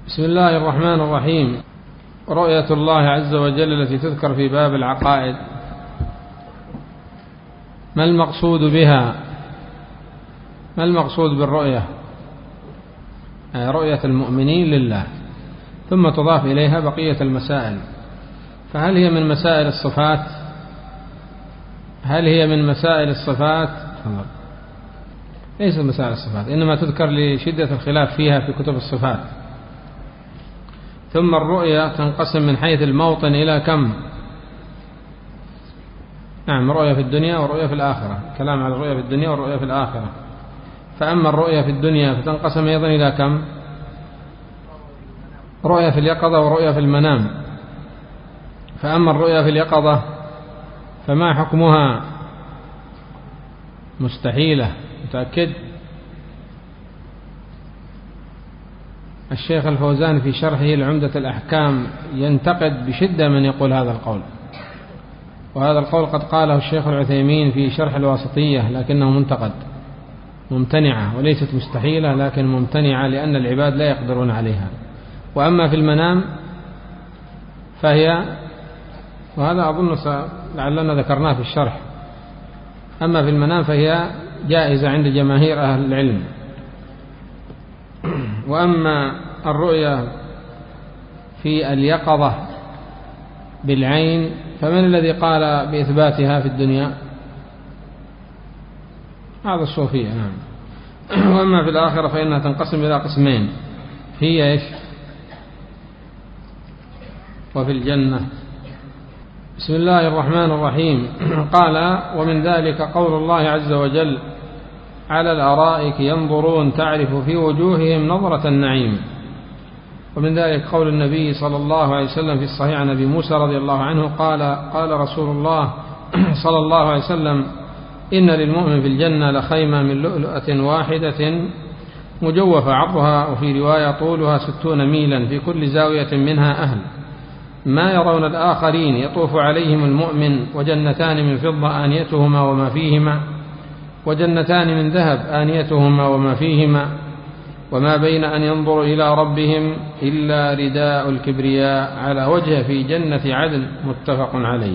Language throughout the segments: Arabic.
بسم الله الرحمن الرحيم. رؤية الله عز وجل التي تذكر في باب العقائد، ما المقصود بها؟ ما المقصود بالرؤية؟ رؤية المؤمنين لله، ثم تضاف إليها بقية المسائل. فهل هي من مسائل الصفات؟ هل هي من مسائل الصفات؟ ليست مسائل الصفات، إنما تذكر لشدة الخلاف فيها في كتب الصفات. ثم الرؤية تنقسم من حيث الموطن إلى كم؟ نعم، رؤية في الدنيا ورؤية في الآخرة، كلام على الرؤية في الدنيا والرؤية في الآخرة. فأما الرؤية في الدنيا فتنقسم أيضا إلى كم؟ رؤية في اليقظة ورؤية في المنام. فأما الرؤية في اليقظة فما حكمها؟ مستحيلة. متأكد؟ الشيخ الفوزان في شرحه لعمدة الأحكام ينتقد بشدة من يقول هذا القول، وهذا القول قد قاله الشيخ العثيمين في شرح الواسطية، لكنه منتقد، ممتنعة، وليست مستحيلة لكن ممتنعة، لأن العباد لا يقدرون عليها. وأما في المنام فهي، وهذا أظن لعلنا ذكرناه في الشرح، أما في المنام فهي جائزة عند جماهير أهل العلم. وأما الرؤية في اليقظة بالعين فمن الذي قال بإثباتها في الدنيا؟ هذا الصوفية. نعم. وأما في الآخرة فإنها تنقسم إلى قسمين، هي إيش؟ وفي الجنة. بسم الله الرحمن الرحيم. قال: ومن ذلك قول الله عز وجل: على الأرائك ينظرون تعرف في وجوههم نظرة النعيم. ومن ذلك قول النبي صلى الله عليه وسلم في الصحيح عن أبي موسى رضي الله عنه قال رسول الله صلى الله عليه وسلم: إن للمؤمن في الجنة لخيمة من لؤلؤة واحدة مجوفة عرضها، وفي رواية طولها 60 ميلا، في كل زاوية منها أهل ما يرون الآخرين، يطوف عليهم المؤمن، وجنتان من فضة آنيتهما وما فيهما، وجنتان من ذهب آنيتهما وما فيهما، وما بين أن ينظر إلى ربهم إلا رداء الكبرياء على وجهه في جنة عدن، متفق عليه.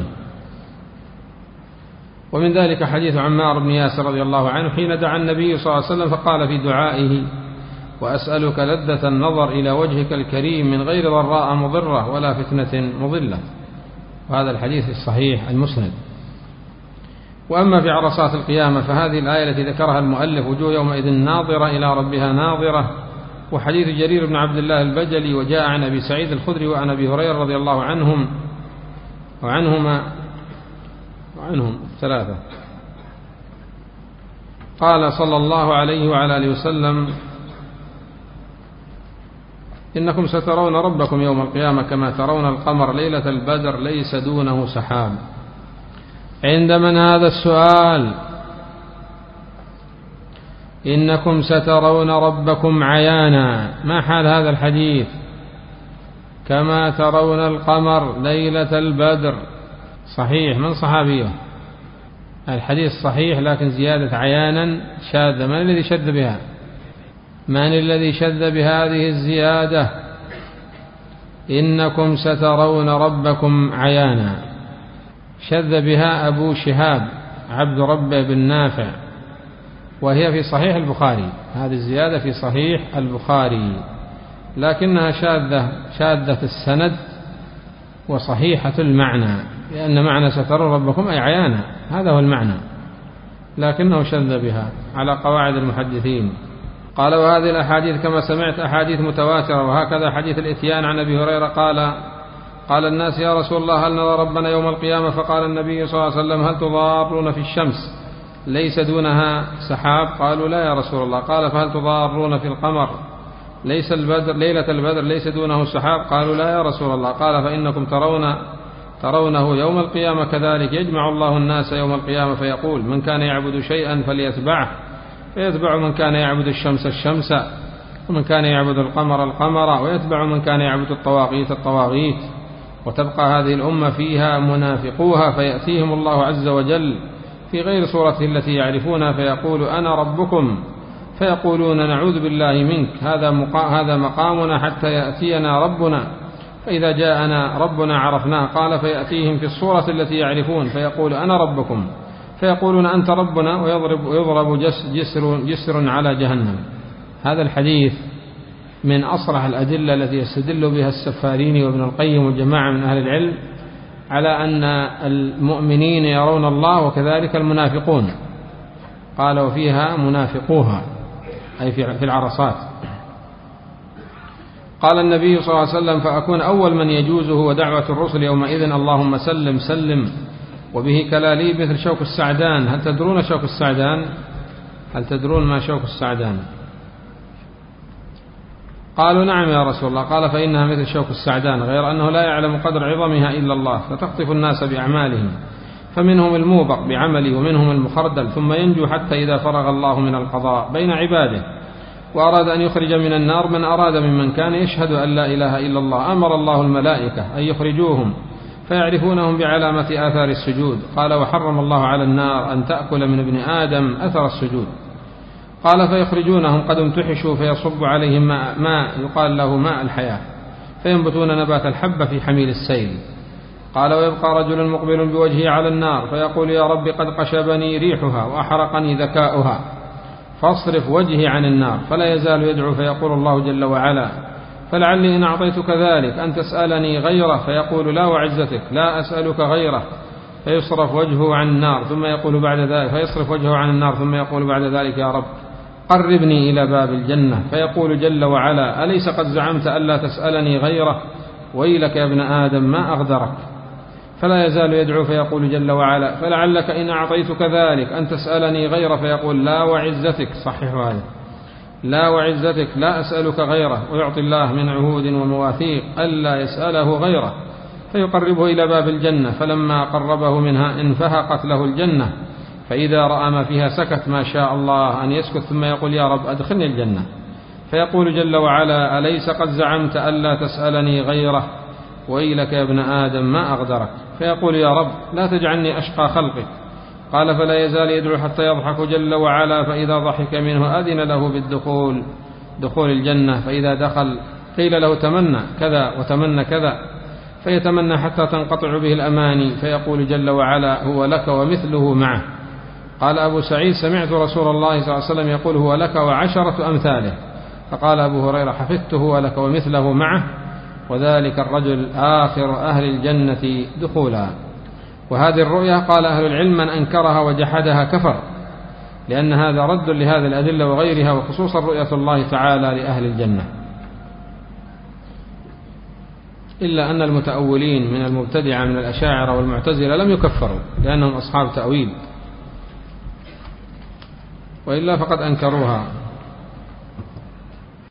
ومن ذلك حديث عمار بن ياسر رضي الله عنه حين دعا النبي صلى الله عليه وسلم فقال في دعائه: وأسألك لذة النظر إلى وجهك الكريم من غير ضراء مضرة ولا فتنة مضلة. وهذا الحديث الصحيح المسند. وأما في عرصات القيامة فهذه الآية التي ذكرها المؤلف: وجوه يومئذ ناظرة إلى ربها ناظرة، وحديث جرير بن عبد الله البجلي، وجاء عن أبي سعيد الخدري وعن أبي هريرة رضي الله عنهم ثلاثة، قال صلى الله عليه وعلى آله وسلم: إنكم سترون ربكم يوم القيامة كما ترون القمر ليلة البدر ليس دونه سحاب. عند من هذا السؤال؟ إنكم سترون ربكم عيانا، ما حال هذا الحديث؟ كما ترون القمر ليلة البدر. صحيح. من صحابيه؟ الحديث صحيح، لكن زيادة عيانا شاذة. من الذي شذ بها؟ من الذي شذ بهذه الزيادة؟ إنكم سترون ربكم عيانا، شذ بها أبو شهاب عبد ربه بن نافع، وهي في صحيح البخاري. هذه الزيادة في صحيح البخاري، لكنها شاذة السند وصحيحة المعنى، لأن معنى سترون ربكم أي عيانا، هذا هو المعنى، لكنه شذ بها على قواعد المحدثين. قال: وهذه الأحاديث كما سمعت أحاديث متواترة، وهكذا حديث الإتيان عن أبي هريرة قال الناس: يا رسول الله، هل نرى ربنا يوم القيامة؟ فقال النبي صلى الله عليه وسلم: هل تضارون في الشمس ليس دونها سحاب؟ قالوا: لا يا رسول الله. قال: فهل تضارون في القمر ليلة البدر ليس دونه سحاب؟ قالوا: لا يا رسول الله. قال: فإنكم ترونه يوم القيامة كذلك، يجمع الله الناس يوم القيامة فيقول: من كان يعبد شيئا فليتبعه، فيتبع من كان يعبد الشمس الشمس، ومن كان يعبد القمر القمر، ويتبع من كان يعبد الطواغيت، وتبقى هذه الأمة فيها منافقوها، فيأتيهم الله عز وجل في غير صورته التي يعرفونها فيقول: أنا ربكم فيقولون نعوذ بالله منك، هذا مقامنا حتى يأتينا ربنا، فإذا جاءنا ربنا عرفناه. قال فيأتيهم في الصورة التي يعرفون فيقول أنا ربكم، فيقولون أنت ربنا، ويضرب جسر على جهنم. هذا الحديث من أصرح الأدلة التي يستدل بها السفاريني وابن القيم وجماعة من أهل العلم على أن المؤمنين يرون الله وكذلك المنافقون. قال وفيها منافقوها، أي في العرصات. قال النبي صلى الله عليه وسلم فأكون أول من يجوزه، ودعوة الرسل يومئذ اللهم سلم سلم، وبه كلاليب مثل شوك السعدان. هل تدرون شوك السعدان؟ هل تدرون ما شوك السعدان؟ قالوا نعم يا رسول الله. قال فإنها مثل شوك السعدان، غير أنه لا يعلم قدر عظمها إلا الله، فتخطف الناس بأعمالهم، فمنهم الموبق بعمله ومنهم المخردل، ثم ينجو حتى إذا فرغ الله من القضاء بين عباده وأراد أن يخرج من النار من أراد ممن كان يشهد أن لا إله إلا الله، أمر الله الملائكة أن يخرجوهم فيعرفونهم بعلامة آثار السجود. قال وحرم الله على النار أن تأكل من ابن آدم أثر السجود. قال فيخرجونهم قد امتحشوا، فيصب عليهم ماء يقال له ماء الحياة، فينبتون نبات الحبة في حميل السيل. قال ويبقى رجل مقبل بوجهه على النار فيقول يا رب قد قشبني ريحها وأحرقني ذكاؤها فاصرف وجهي عن النار، فلا يزال يدعو فيقول الله جل وعلا فلعلي إن أعطيتك ذلك أن تسألني غيره، فيقول لا وعزتك لا أسألك غيره، فيصرف وجهه عن النار ثم يقول بعد ذلك فيصرف وجهه عن النار ثم يقول بعد ذلك يا رب قربني إلى باب الجنة، فيقول جل وعلا أليس قد زعمت ألا تسألني غيره؟ ويلك يا ابن آدم ما أغدرك. فلا يزال يدعو فيقول جل وعلا فلعلك إن أعطيتك ذلك أن تسألني غيره، فيقول لا وعزتك، صححوا هذا، لا وعزتك لا أسألك غيره، ويعطي الله من عهود ومواثيق ألا يسأله غيره، فيقربه إلى باب الجنة، فلما قربه منها انفهقت له الجنة، فإذا رأى ما فيها سكت ما شاء الله أن يسكت، ثم يقول يا رب أدخلني الجنة، فيقول جل وعلا أليس قد زعمت ألا تسألني غيره؟ ويلك يا ابن آدم ما أغدرك. فيقول يا رب لا تجعلني أشقى خلقك. قال فلا يزال يدعو حتى يضحك جل وعلا، فإذا ضحك منه أذن له دخول الجنة، فإذا دخل قيل له تمنى كذا وتمنى كذا، فيتمنى حتى تنقطع به الأماني، فيقول جل وعلا هو لك ومثله معه. قال أبو سعيد سمعت رسول الله صلى الله عليه وسلم يقول هو لك وعشرة أمثاله. فقال أبو هريرة حفظته ولك ومثله معه، وذلك الرجل آخر أهل الجنة دخولا. وهذه الرؤيا قال أهل العلم من أنكرها وجحدها كفر، لأن هذا رد لهذه الأدلة وغيرها، وخصوصا رؤية الله تعالى لأهل الجنة. إلا أن المتأولين من المبتدعة من الأشاعرة والمعتزلة لم يكفروا لأنهم أصحاب تأويل، وإلا فقد أنكروها.